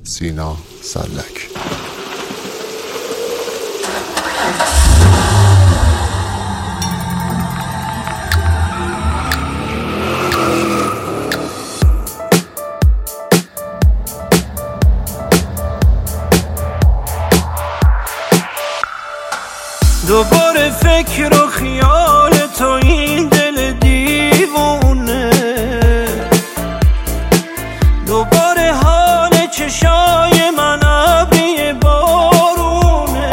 سینا سلک. دوباره فکر و خیال تو این دل دیوونه، دوباره حال چشای من ابری بارونه،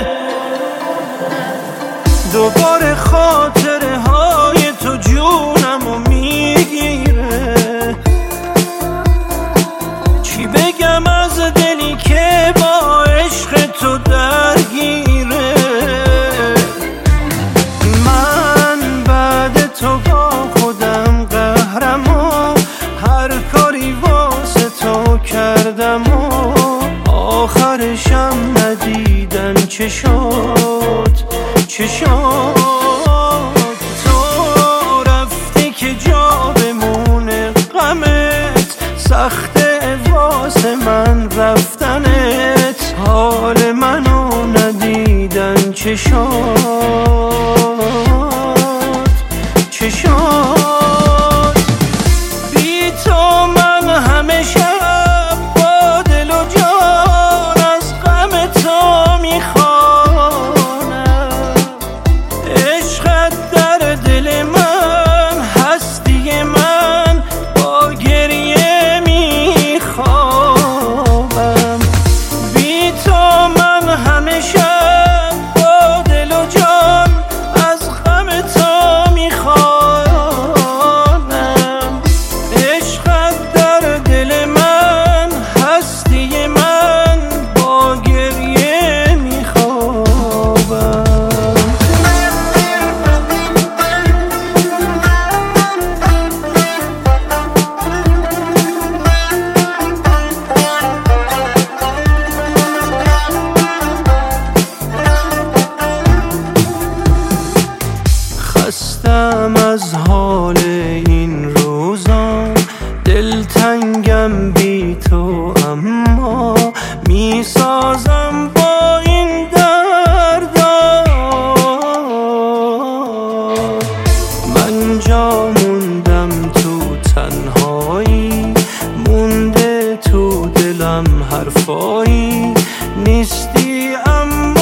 دوباره خاطره های تو جونمو میگیره. چی بگم از دلی که با عشق تو درگیره. تو با خودم قهرم و هر کاری واسه تو کردم و آخرشم ندیدن چه شد چه شد. تو رفتی که جا بمونه غمت، سخته واسه من رفتنت، حال منو ندیدن چه شد چه شد. بی تو من همه شب با دل و جان از غم تو میخوانم. عشقت در دل من، هستی من، با گریه میخوابم. بی تو من همه شب با دل و جان از غم تو خستم از حال این روزا، دلتنگم بی تو، اما میسازم با این دردا. من جا موندم تو تنهایی، مونده تو دلم حرفایی نیستی اما